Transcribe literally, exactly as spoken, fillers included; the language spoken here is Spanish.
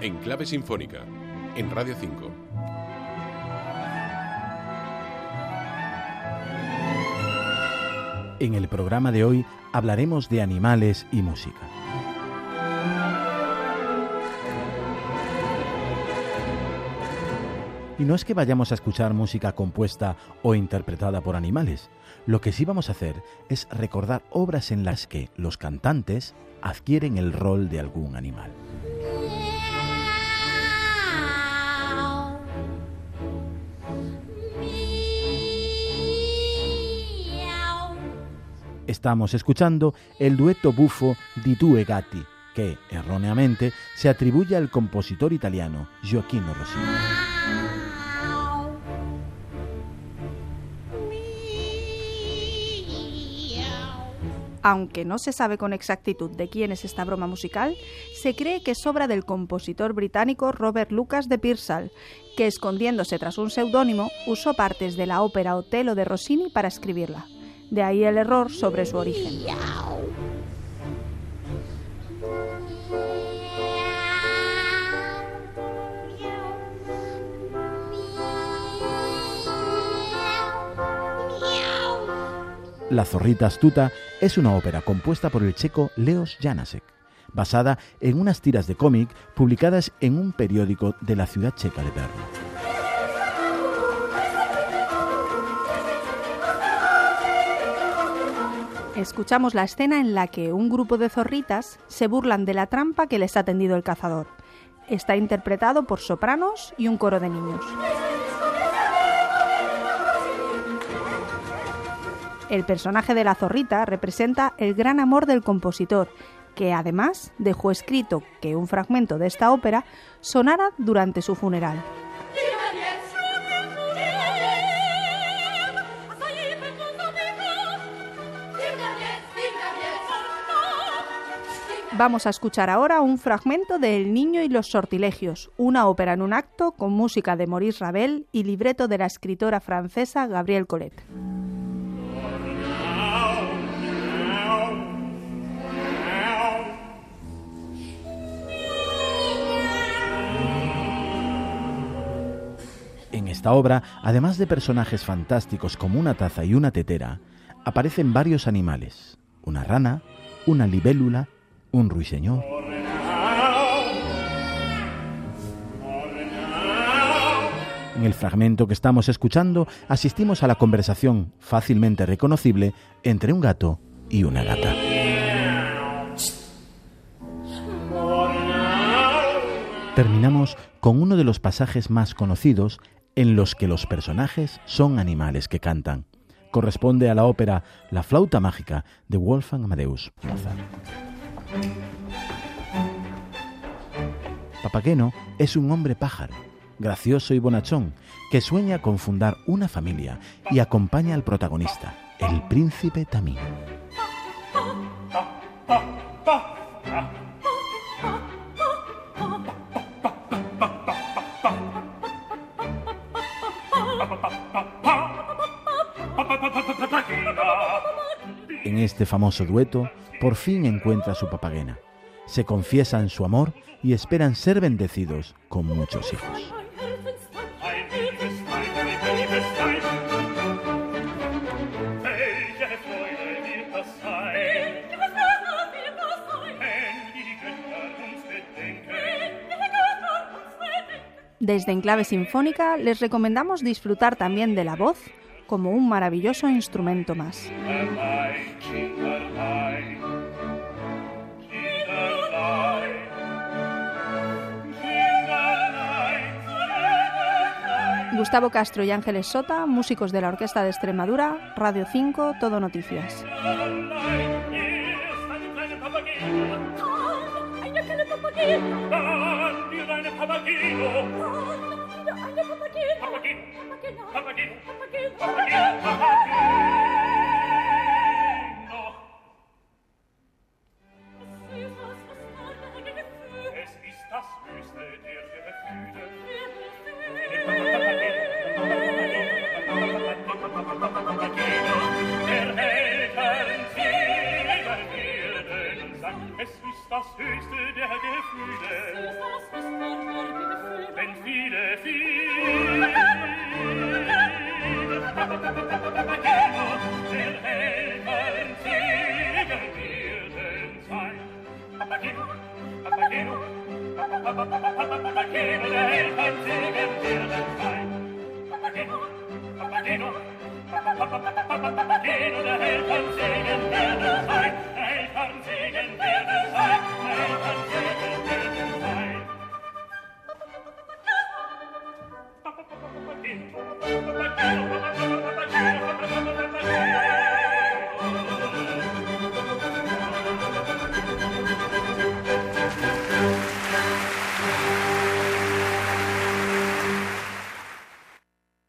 en Clave Sinfónica, en Radio cinco. En el programa de hoy hablaremos de animales y música. Y no es que vayamos a escuchar música compuesta o interpretada por animales. Lo que sí vamos a hacer es recordar obras en las que los cantantes adquieren el rol de algún animal. Estamos escuchando el dueto bufo di due gatti, que, erróneamente, se atribuye al compositor italiano Gioachino Rossini. Aunque no se sabe con exactitud de quién es esta broma musical, se cree que es obra del compositor británico Robert Lucas de Pearsall, que, escondiéndose tras un seudónimo, usó partes de la ópera Otello de Rossini para escribirla. De ahí el error sobre su origen. La zorrita astuta es una ópera compuesta por el checo Leos Janáček, basada en unas tiras de cómic publicadas en un periódico de la ciudad checa de Brno. Escuchamos la escena en la que un grupo de zorritas se burlan de la trampa que les ha tendido el cazador. Está interpretado por sopranos y un coro de niños. El personaje de la zorrita representa el gran amor del compositor, que además dejó escrito que un fragmento de esta ópera sonara durante su funeral. Vamos a escuchar ahora un fragmento de El niño y los sortilegios, una ópera en un acto con música de Maurice Ravel y libreto de la escritora francesa Gabrielle Colette. En esta obra, además de personajes fantásticos como una taza y una tetera, aparecen varios animales: una rana, una libélula, un ruiseñor. En el fragmento que estamos escuchando, asistimos a la conversación fácilmente reconocible entre un gato y una gata. Terminamos con uno de los pasajes más conocidos en los que los personajes son animales que cantan. Corresponde a la ópera La flauta mágica de Wolfgang Amadeus Mozart. Papageno es un hombre pájaro, gracioso y bonachón, que sueña con fundar una familia y acompaña al protagonista, el príncipe Tamín. En este famoso dueto, por fin encuentra a su papagena. Se confiesan su amor y esperan ser bendecidos con muchos hijos. Desde Enclave Sinfónica les recomendamos disfrutar también de la voz como un maravilloso instrumento más. Gustavo Castro y Ángeles Sota, músicos de la Orquesta de Extremadura, Radio cinco, Todo Noticias. Es ist das höchste der Gefühle. Papageno, der Eltern singen werden fein. Papageno, Papageno, Papageno, der Eltern singen werden fein. Eltern singen werden fein, Eltern singen werden fein. Papageno, Papageno,